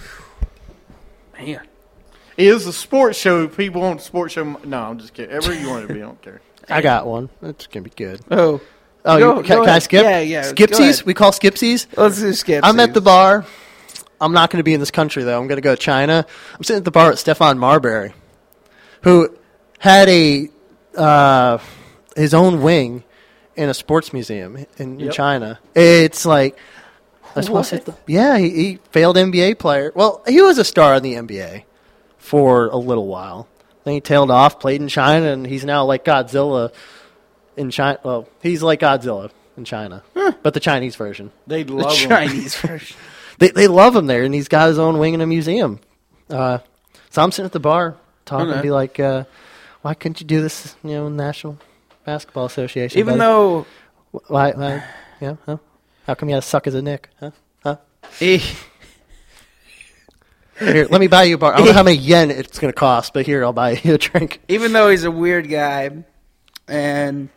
Speaker 5: Man.
Speaker 1: It is a sports show. People want a sports show. No, I'm just kidding. Ever you want it to be, I don't care.
Speaker 4: I got one. It's gonna be good.
Speaker 5: Oh,
Speaker 4: Oh,
Speaker 5: Go-
Speaker 4: you, can,
Speaker 5: go
Speaker 4: can I
Speaker 5: ahead.
Speaker 4: skip?
Speaker 5: Yeah, yeah, go
Speaker 4: Skipsies.
Speaker 5: ahead.
Speaker 4: We call skipsies.
Speaker 5: let's do skip.
Speaker 4: I'm at the bar. I'm not going to be in this country though. I'm going to go to China. I'm sitting at the bar with Stefan Marbury, who had a uh, his own wing in a sports museum in, in
Speaker 1: Yep.
Speaker 4: China. It's like I suppose it's the, yeah, he, he failed N B A player. Well, he was a star in the N B A for a little while. Then he tailed off, played in China, and he's now like Godzilla in China. Well, he's like Godzilla in China, but the Chinese version.
Speaker 1: They
Speaker 5: The
Speaker 1: love him.
Speaker 5: Chinese version.
Speaker 4: They they love him there, and he's got his own wing in a museum. Uh, so I'm sitting at the bar talking,
Speaker 5: Okay.
Speaker 4: be like, uh, "Why couldn't you do this? You know, National Basketball Association?
Speaker 5: Even
Speaker 4: buddy?
Speaker 5: though
Speaker 4: Wh- why, why, yeah, huh? How come you had to suck as a Nick? Huh? Huh?
Speaker 5: he,
Speaker 4: Here, let me buy you a bar. I don't know how many yen it's going to cost, but here, I'll buy you a drink.
Speaker 5: even though he's a weird guy, and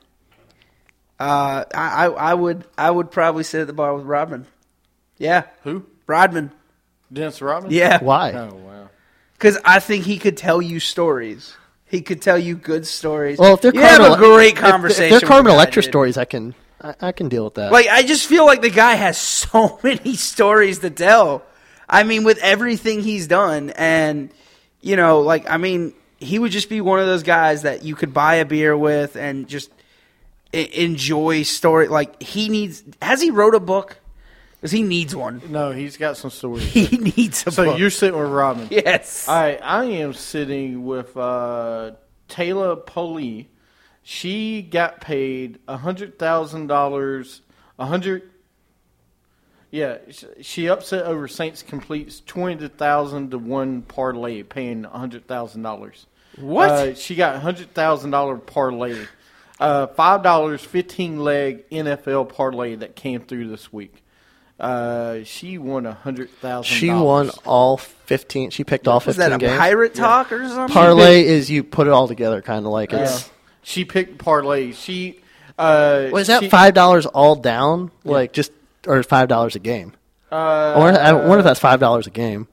Speaker 5: uh, I, I I would I would probably sit at the bar with Rodman. Yeah,
Speaker 1: Who?
Speaker 5: Rodman.
Speaker 1: Dennis Rodman?
Speaker 5: Yeah,
Speaker 4: Why?
Speaker 1: Oh, wow.
Speaker 5: because I think he could tell you stories. He could tell you good stories.
Speaker 4: Well, if they're
Speaker 5: you have
Speaker 4: Carmen,
Speaker 5: a great
Speaker 4: if-
Speaker 5: conversation.
Speaker 4: If, they're
Speaker 5: with
Speaker 4: Carmen
Speaker 5: the guy,
Speaker 4: Electra
Speaker 5: dude.
Speaker 4: stories, I can, I, I can deal with that.
Speaker 5: Like, I just feel like the guy has so many stories to tell. I mean, with everything he's done, and you know, like, I mean, he would just be one of those guys that you could buy a beer with and just I- enjoy story. Like, he needs. Has he wrote a book? Because he needs one.
Speaker 1: No, he's got some stories.
Speaker 5: He needs a
Speaker 1: So
Speaker 5: book.
Speaker 1: you're sitting with Rodman.
Speaker 5: yes.
Speaker 1: All right, I am sitting with uh, Taylor Poli. She got paid a hundred thousand dollars. A hundred. Yeah, sh- she upset over Saints completes twenty thousand to one parlay, paying a hundred thousand dollars.
Speaker 5: What?
Speaker 1: Uh, she got a hundred thousand dollar parlay, uh, five dollars, fifteen leg N F L parlay that came through this week. Uh, she won a hundred thousand.
Speaker 4: she won all fifteen. She picked all
Speaker 5: Was
Speaker 4: fifteen
Speaker 5: that a
Speaker 4: games.
Speaker 5: pirate talk or something?
Speaker 4: Parlay is you put it all together, kind of like it's.
Speaker 1: She picked parlay. She uh,
Speaker 4: Was that
Speaker 1: she-
Speaker 4: five dollars all down? Like just or five dollars a game?
Speaker 1: Uh,
Speaker 4: I wonder, I wonder if that's five dollars a game.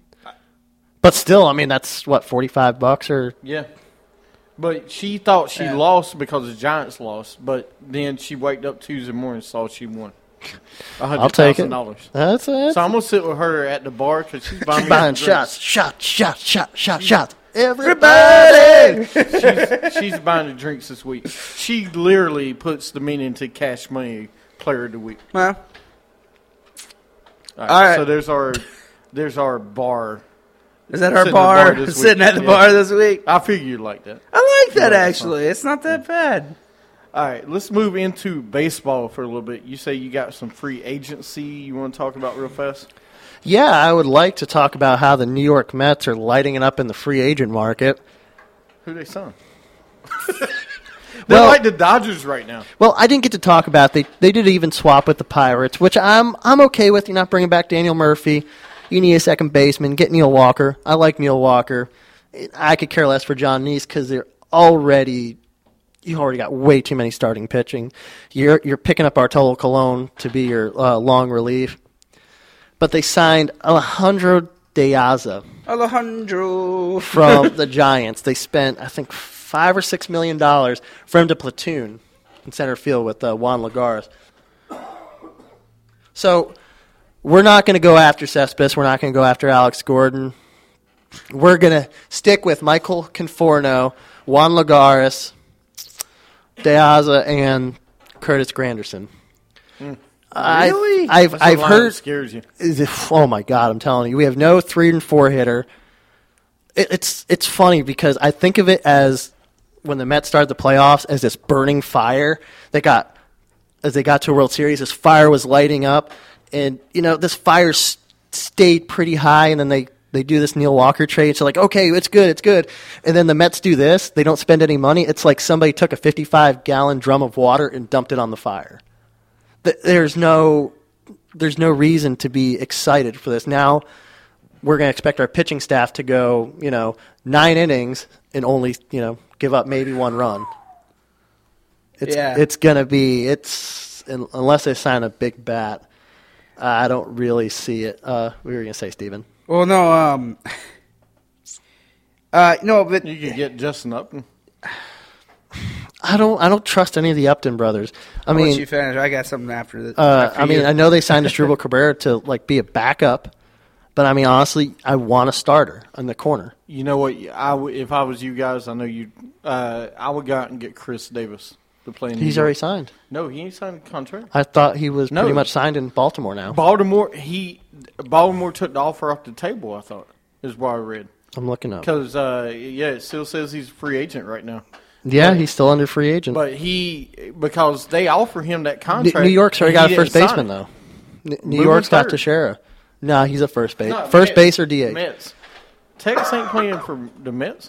Speaker 4: But still, I mean, that's what forty-five bucks or
Speaker 1: Yeah, but she thought she
Speaker 5: Yeah.
Speaker 1: lost because the Giants lost. But then she waked up Tuesday morning and saw she won a
Speaker 4: I'll
Speaker 1: hundred
Speaker 4: take
Speaker 1: thousand
Speaker 4: it.
Speaker 1: dollars.
Speaker 4: That's it.
Speaker 1: So I'm gonna sit with her at the bar because she's buying, me
Speaker 4: Buying
Speaker 1: some
Speaker 4: shots, shots, shots, shots, shots, shots.
Speaker 5: Everybody!
Speaker 1: drinks. She's, she's buying the drinks this week. She literally puts the meaning to cash money player of the week.
Speaker 5: Well,
Speaker 1: All right,
Speaker 5: All right.
Speaker 1: So there's our there's our bar.
Speaker 5: is that our
Speaker 1: Sitting at the bar
Speaker 5: bar?
Speaker 1: this week.
Speaker 5: Sitting at the
Speaker 1: Yeah.
Speaker 5: bar this week.
Speaker 1: I figure you'd like that.
Speaker 5: I like that
Speaker 1: Yeah,
Speaker 5: actually. It's not that bad.
Speaker 1: All right, let's move into baseball for a little bit. You say you got some free agency you want to talk about real fast?
Speaker 4: Yeah, I would like to talk about how the New York Mets are lighting it up in the free agent market.
Speaker 1: Who they signed?
Speaker 4: Well-
Speaker 1: They're like the Dodgers right now.
Speaker 4: Well, I didn't get to talk about they they did even swap with the Pirates, which I'm I'm okay with. You're not bringing back Daniel Murphy. You need a second baseman. Get Neil Walker. I like Neil Walker. I could care less for John Neese because they're already you already got way too many starting pitching. You're you're picking up Bartolo Colon to be your uh, long relief, but they signed Alejandro De Aza
Speaker 5: Alejandro.
Speaker 4: from the Giants. They spent, I think, five or six million dollars for him to platoon in center field with uh, Juan Lagares. So we're not going to go after Cespedes. We're not going to go after Alex Gordon. We're going to stick with Michael Conforto, Juan Lagares, De Aza, and Curtis Granderson. I-
Speaker 5: Really?
Speaker 4: I've
Speaker 1: That's a
Speaker 4: I've
Speaker 1: line that
Speaker 4: heard.
Speaker 1: scares you.
Speaker 4: Is it- oh my God! I'm telling you, we have no three and four hitter. It, it's it's funny because I think of it as when the Mets started the playoffs as this burning fire. They got as they got to a World Series, this fire was lighting up, and you know this fire s- stayed pretty high, and then they. They do this Neil Walker trade. So like, okay, it's good, it's good. And then the Mets do this. They don't spend any money. It's like somebody took a fifty-five gallon drum of water and dumped it on the fire. Th- There's no, there's no reason to be excited for this. Now, we're going to expect our pitching staff to go, you know, nine innings and only, you know, give up maybe one run. It's
Speaker 5: Yeah.
Speaker 4: it's going to be it's unless they sign a big bat. I don't really see it. Uh, we were going to say, Steven.
Speaker 5: Well, no, um, uh, no, but
Speaker 1: You could get Justin Upton.
Speaker 4: I don't I don't trust any of the Upton brothers. I
Speaker 5: I'll let
Speaker 4: mean,
Speaker 5: you finish. I got something after this.
Speaker 4: uh,
Speaker 5: after
Speaker 4: I mean,
Speaker 5: you.
Speaker 4: I know they signed Asdrubal Cabrera to like be a backup, but I mean, honestly, I want a starter in the corner.
Speaker 1: You know what? I w- if I was you guys, I know you. Uh, I would go out and get Chris Davis to play in New
Speaker 4: He's
Speaker 1: York.
Speaker 4: already signed.
Speaker 1: No, he ain't signed a contract.
Speaker 4: I thought he was
Speaker 1: No.
Speaker 4: pretty much signed in Baltimore now.
Speaker 1: Baltimore, he Baltimore took the offer off the table. I thought is what I read
Speaker 4: I'm looking up.
Speaker 1: because uh, yeah, it still says he's a free agent right now.
Speaker 4: Yeah, he's still under free agent.
Speaker 1: But he because they offer him that
Speaker 4: N-
Speaker 1: contract.
Speaker 4: New York's already
Speaker 1: he
Speaker 4: got a
Speaker 1: didn't
Speaker 4: first
Speaker 1: sign
Speaker 4: baseman
Speaker 1: it.
Speaker 4: though. N- New
Speaker 1: Moving
Speaker 4: York's got
Speaker 1: third.
Speaker 4: Teixeira. No, he's a first base.
Speaker 1: No,
Speaker 4: first
Speaker 1: Mets.
Speaker 4: base or D H?
Speaker 1: Mets. Tex ain't playing for the Mets.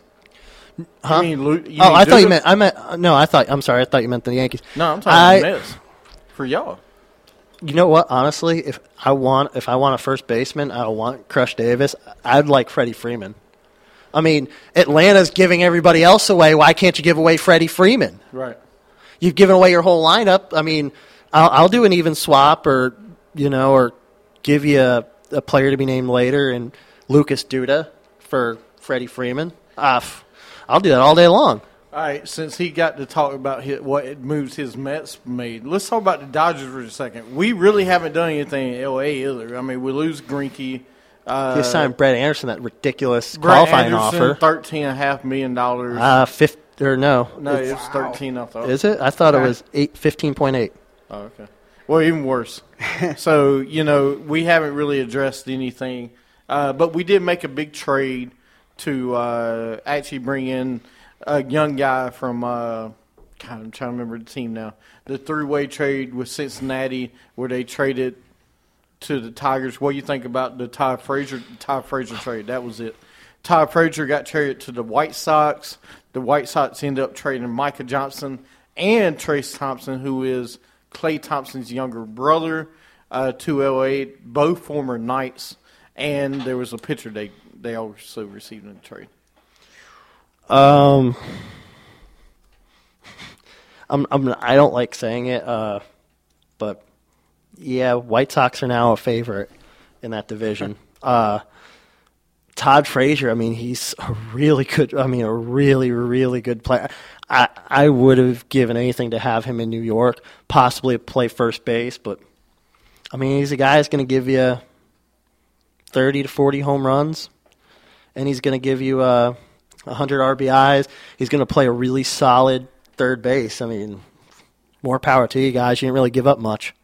Speaker 4: Huh?
Speaker 1: You mean, Lu- you
Speaker 4: oh,
Speaker 1: mean
Speaker 4: I thought you
Speaker 1: Duda?
Speaker 4: meant. I meant. uh, No, I thought. I'm sorry. I thought you meant the Yankees.
Speaker 1: No, I'm talking
Speaker 4: I-
Speaker 1: about the Mets for y'all.
Speaker 4: You know what? Honestly, if I want, if I want a first baseman, I don't want Crush Davis. I'd like Freddie Freeman. I mean, Atlanta's giving everybody else away. Why can't you give away Freddie Freeman?
Speaker 1: Right.
Speaker 4: You've given away your whole lineup. I mean, I'll, I'll do an even swap, or you know, or give you a, a player to be named later, and Lucas Duda for Freddie Freeman. Uh, f- I'll do that all day long.
Speaker 1: All right, since he got to talk about his, what moves his Mets made, let's talk about the Dodgers for a second. We really haven't done anything in L A either. I mean, we lose Greinke. Uh,
Speaker 4: They signed Brett Anderson, that ridiculous
Speaker 1: Brett
Speaker 4: qualifying
Speaker 1: Anderson,
Speaker 4: offer.
Speaker 1: thirteen and a half million dollars.
Speaker 4: Uh, fifth or no?
Speaker 1: no,
Speaker 4: It's-
Speaker 1: it was thirteen. I thought.
Speaker 4: Is it? I thought it
Speaker 5: Okay.
Speaker 4: was eight, fifteen point eight.
Speaker 1: Oh, okay. Well, even worse. So, you know, we haven't really addressed anything. Uh, but we did make a big trade to uh, actually bring in a young guy from, uh, God, I'm trying to remember the team now. The three-way trade with Cincinnati where they traded to the Tigers. What do you think about the Ty Frazier, Ty Frazier trade? That was it. Ty Frazier got traded to the White Sox. The White Sox ended up trading Micah Johnson and Trace Thompson, who is Klay Thompson's younger brother, uh, to L A, both former Knights. And there was a pitcher they, they also received in the trade.
Speaker 4: Um, I'm, I'm, I don't like saying it, uh, but yeah, White Sox are now a favorite in that division. Uh, Todd Frazier, I mean, he's a really good, I mean, a really, really good player. I, I would have given anything to have him in New York, possibly play first base, but I mean, he's a guy that's going to give you thirty to forty home runs, and he's going to give you uh, one hundred R B Is. He's going to play a really solid third base. I mean, more power to you guys. You didn't really give up much.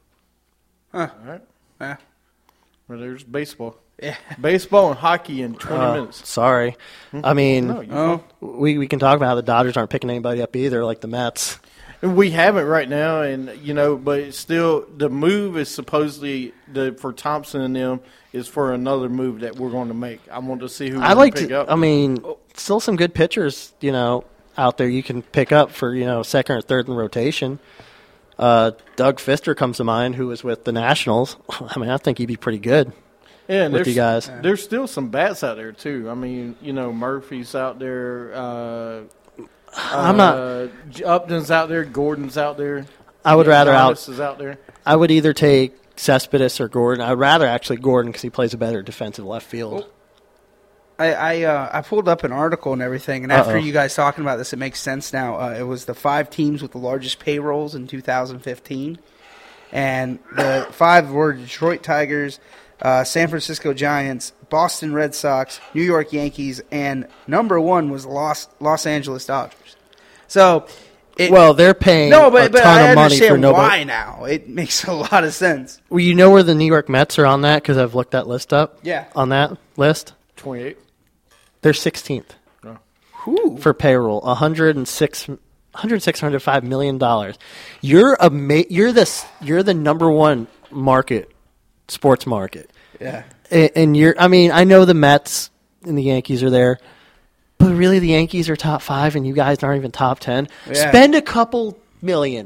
Speaker 5: Huh.
Speaker 1: All right.
Speaker 5: Yeah.
Speaker 1: Well, there's baseball.
Speaker 5: Yeah.
Speaker 1: Baseball and hockey in twenty
Speaker 4: Uh,
Speaker 1: minutes.
Speaker 4: Sorry. I mean,
Speaker 1: No, you
Speaker 5: Oh,
Speaker 4: we, we can talk about how the Dodgers aren't picking anybody up either, like the Mets.
Speaker 1: And we haven't right now, and you know, but it's still the move is supposedly the for Thompson and them is for another move that we're going to make. I want to see who we
Speaker 4: I like
Speaker 1: pick
Speaker 4: to,
Speaker 1: up.
Speaker 4: I mean, still some good pitchers, you know, out there you can pick up for, you know, second or third in rotation. Uh, Doug Fister comes to mind, who was with the Nationals. I mean, I think he'd be pretty good.
Speaker 1: yeah, and
Speaker 4: with
Speaker 1: there's,
Speaker 4: you guys.
Speaker 1: There's still some bats out there too. I mean, you know, Murphy's out there. Uh,
Speaker 4: I'm not.
Speaker 1: uh, Upton's out there. Gordon's out there.
Speaker 4: I would rather out.
Speaker 1: Giannis is out there.
Speaker 4: I would either take Cespedes or Gordon. I'd rather actually Gordon because he plays a better defensive left field.
Speaker 5: I I, uh, I pulled up an article and everything, and after
Speaker 4: Uh-oh.
Speaker 5: you guys talking about this, it makes sense now. Uh, it was the five teams with the largest payrolls in two thousand fifteen, and the five were Detroit Tigers, uh, San Francisco Giants, Boston Red Sox, New York Yankees, and number one was Los Los Angeles Dodgers. So, it,
Speaker 4: Well, they're paying
Speaker 5: no,
Speaker 4: a
Speaker 5: but, but
Speaker 4: ton
Speaker 5: I
Speaker 4: of money for
Speaker 5: understand
Speaker 4: nobody.
Speaker 5: why now. It makes a lot of sense.
Speaker 4: Well, you know where the New York Mets are on that because I've looked that list up.
Speaker 5: Yeah.
Speaker 4: On that list,
Speaker 1: twenty-eight.
Speaker 4: they're sixteenth
Speaker 5: Ooh.
Speaker 4: for payroll. one hundred six, one hundred six hundred five million dollars. You're a ma- You're the s- you're the number one market, sports market.
Speaker 5: Yeah.
Speaker 4: And, and you're. I mean, I know the Mets and the Yankees are there, but really the Yankees are top five, and you guys aren't even top ten.
Speaker 5: Yeah.
Speaker 4: Spend a couple million.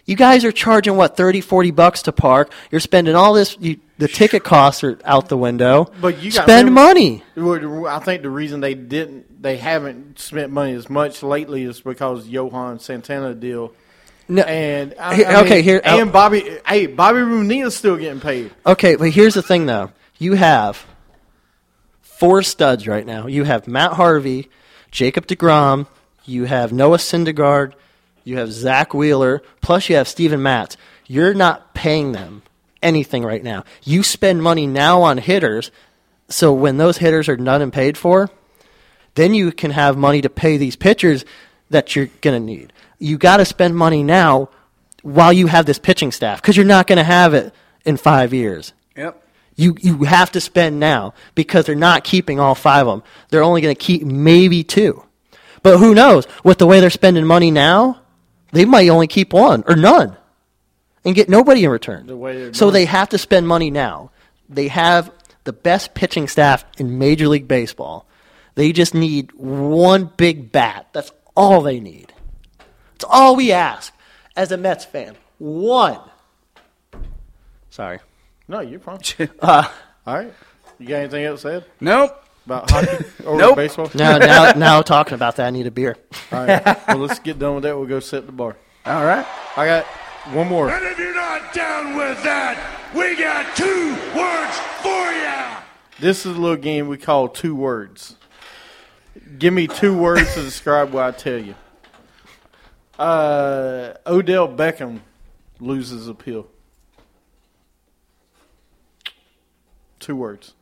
Speaker 4: You guys are charging, what, thirty, forty bucks to park. You're spending all this. You, the ticket costs are out the window.
Speaker 1: But you got
Speaker 4: Spend money.
Speaker 1: I think the reason they didn't, they haven't spent money as much lately is because Johan Santana deal.
Speaker 4: No,
Speaker 1: and I,
Speaker 4: here-
Speaker 1: I mean,
Speaker 4: okay, here-
Speaker 1: and Bobby, hey, Bobby Rooney's still getting paid.
Speaker 4: Okay, but here's the thing, though. You have four studs right now. You have Matt Harvey, Jacob deGrom, you have Noah Syndergaard, you have Zach Wheeler, plus you have Steven Matz. You're not paying them anything right now. You spend money now on hitters, so when those hitters are done and paid for, then you can have money to pay these pitchers that you're going to need. You got to spend money now while you have this pitching staff because you're not going to have it in five years.
Speaker 5: Yep.
Speaker 4: You you have to spend now because they're not keeping all five of them. They're only going to keep maybe two. But who knows? With the way they're spending money now, they might only keep one or none and get nobody in return.
Speaker 1: The way they're
Speaker 4: So
Speaker 1: doing
Speaker 4: they have to spend money now. They have the best pitching staff in Major League Baseball. They just need one big bat. That's all they need. It's all we ask as a Mets fan. One. Sorry.
Speaker 1: No, you're fine.
Speaker 4: Uh,
Speaker 1: All right. You got anything else to add
Speaker 5: Nope.
Speaker 1: about hockey or
Speaker 5: Nope.
Speaker 1: baseball?
Speaker 4: now, now, now talking about that, I need a beer.
Speaker 1: All right. Well, let's get done with that. We'll go sit at the bar.
Speaker 5: All right.
Speaker 1: I got one more.
Speaker 7: And if you're not down with that, we got two words for ya.
Speaker 1: This is a little game we call two words. Give me two words to describe what I tell you. Uh, Odell Beckham loses appeal. Two words.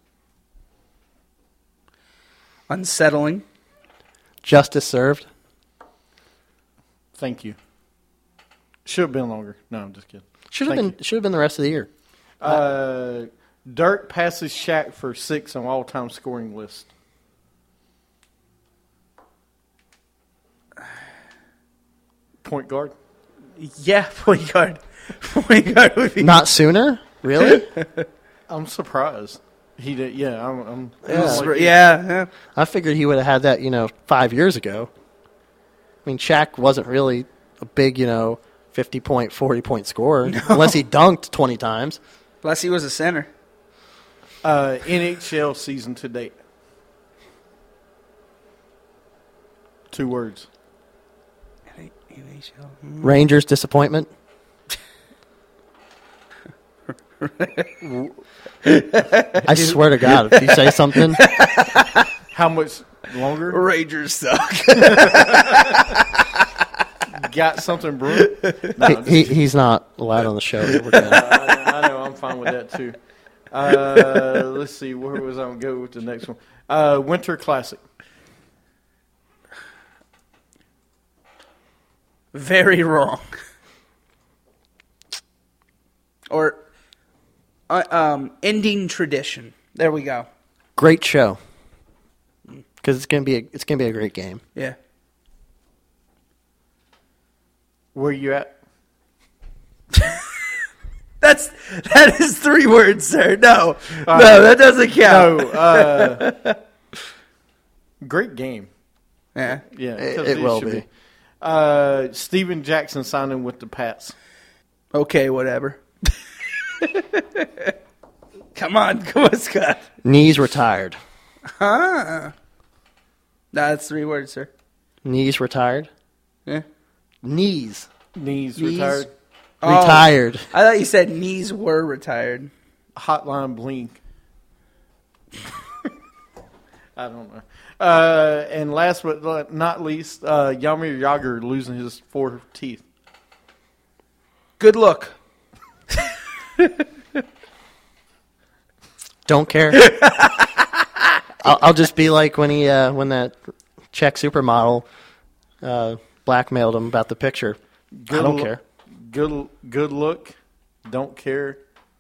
Speaker 5: Unsettling.
Speaker 4: Justice served.
Speaker 1: Thank you. Should have been longer. No, I'm just kidding.
Speaker 4: Should have
Speaker 1: Thank
Speaker 4: been. Should have been the rest of the year.
Speaker 1: Uh, Dirk passes Shaq for six on all-time scoring list. Point guard.
Speaker 5: Yeah, point guard. Point guard would be.
Speaker 4: Not sooner. Really?
Speaker 1: I'm surprised. He did. Yeah, I'm. I'm
Speaker 4: Yeah.
Speaker 1: I'm like-
Speaker 5: Yeah. yeah.
Speaker 4: I figured he would have had that, you know, five years ago. I mean, Shaq wasn't really a big, you know, fifty-point, forty-point scorer unless he dunked twenty times.
Speaker 5: Plus, he was a center.
Speaker 1: Uh, N H L season to date. Two words.
Speaker 4: Rangers disappointment. I swear to God, if you say something,
Speaker 1: How much longer?
Speaker 5: Rangers suck.
Speaker 1: Got something brewing? No,
Speaker 4: he,
Speaker 1: I'm just
Speaker 4: he,
Speaker 1: kidding.
Speaker 4: he's not allowed on the show. We're gonna-
Speaker 1: I, I know. I'm fine with that too. Uh, let's see. Where was I going to go with the next one? Uh, Winter Classic.
Speaker 5: Very wrong. Or uh, um, ending tradition. There we go.
Speaker 4: Great show. Because it's gonna be a, it's gonna be a great game.
Speaker 5: Yeah.
Speaker 1: Where you at?
Speaker 5: That's that is three words, sir. No,
Speaker 1: Uh,
Speaker 5: no, that doesn't count.
Speaker 1: No. Uh, great game.
Speaker 5: Yeah.
Speaker 1: Yeah,
Speaker 4: It-
Speaker 1: 'cause
Speaker 4: it will
Speaker 1: should
Speaker 4: be.
Speaker 1: Uh, Steven Jackson signing with the Pats.
Speaker 5: Okay, whatever. Come on, come on, Scott.
Speaker 4: Knees retired.
Speaker 5: Huh? Nah, that's three words, sir.
Speaker 4: Knees retired.
Speaker 5: Yeah.
Speaker 4: Knees
Speaker 1: Knees,
Speaker 5: Knees?
Speaker 1: retired.
Speaker 5: Oh.
Speaker 4: retired.
Speaker 5: I thought you said knees were retired.
Speaker 1: Hotline bling. I don't know. Uh, and last but not least, uh, Jaromir Jagr losing his four teeth.
Speaker 5: Good look.
Speaker 4: Don't care. I'll, I'll just be like when he uh, when that Czech supermodel uh, blackmailed him about the picture. I don't
Speaker 1: lo-
Speaker 4: care.
Speaker 1: Good, good look. Don't care.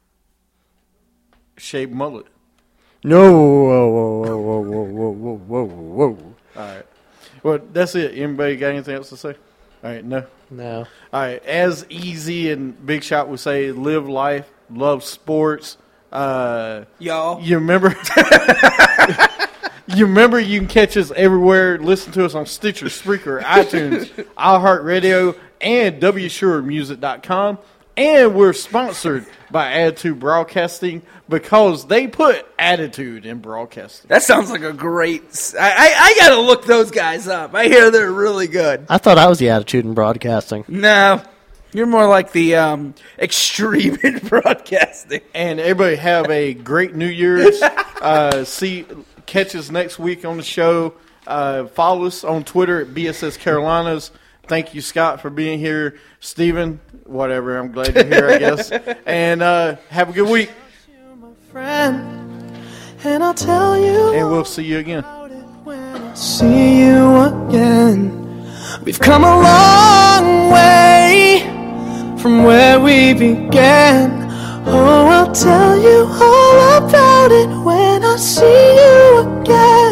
Speaker 1: Shaved mullet.
Speaker 4: No. Whoa, whoa, whoa, whoa, whoa, whoa, whoa, whoa.
Speaker 1: All right. Well, that's it. Anybody got anything else to say? All right. No.
Speaker 4: No.
Speaker 1: All right. As Easy and Big Shot would say, live life, love sports. Uh,
Speaker 5: Y'all.
Speaker 1: you remember? You remember you can catch us everywhere. Listen to us on Stitcher, Spreaker, iTunes, iHeartRadio, and W Sure Music dot com. And we're sponsored by Attitude Broadcasting because they put attitude in broadcasting.
Speaker 5: That sounds like a great. I, I, I got to look those guys up. I hear they're really good.
Speaker 4: I thought I was the attitude in broadcasting.
Speaker 5: No, you're more like the um, extreme in broadcasting.
Speaker 1: And everybody have a great New Year's. uh, see, catch us next week on the show. Uh, follow us on Twitter at B S S Carolinas. Thank you, Scott, for being here. Steven, whatever, I'm glad you're here, I guess. And uh, have a good week.
Speaker 8: Friend, and I'll tell you.
Speaker 1: And we'll see you again.
Speaker 8: See you again. We've come a long way from where we began. Oh, I'll tell you all about it when I see you again.